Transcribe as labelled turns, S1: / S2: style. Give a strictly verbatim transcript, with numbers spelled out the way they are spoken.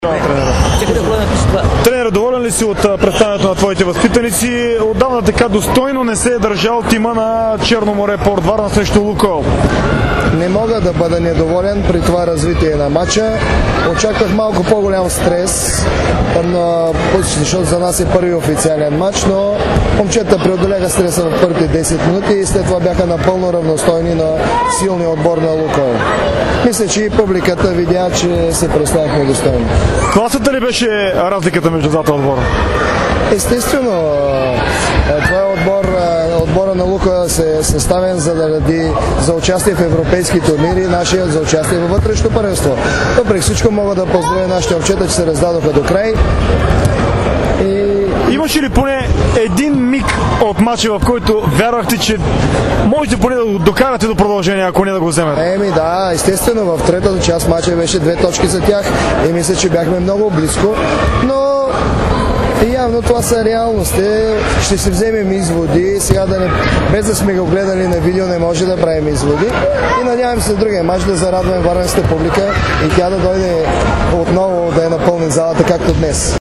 S1: Тренер, доволен ли си от представянето на твоите възпитаници? Отдавна така достойно не се е държал тима на Черно море Порт Варна срещу Лукойл.
S2: Не мога да бъда недоволен при това развитие на матча. Очаквах малко по-голям стрес, защото за нас е първи официален матч, но момчета преодоляха стреса в първите десет минути и след това бяха напълно равностойни на силния отбор на Лукойл. Мисля, че и публиката видя, че се представихме достойно.
S1: Класата ли беше разликата между двата отбора?
S2: Естествено, това е отбор, отбора на Лукойл се е съставен за, да ради, за участие в европейски турнири, нашия за участие във вътрешно първенство. Въпреки всичко мога да поздравя нашите момчета, че се раздадоха до край. И...
S1: Имаше ли поне един миг от матча, в който вярвахте, че можете поне да докарате до продължение, ако не да го вземете?
S2: Еми да, естествено, в третата част матча беше две точки за тях и мисля, че бяхме много близко, но явно това са реалности. Ще си вземем изводи. Сега да не, без да сме го гледали на видео, не може да правим изводи. И надявам се другия мач да зарадваме варненската публика и тя да дойде отново да е напълни залата, както днес.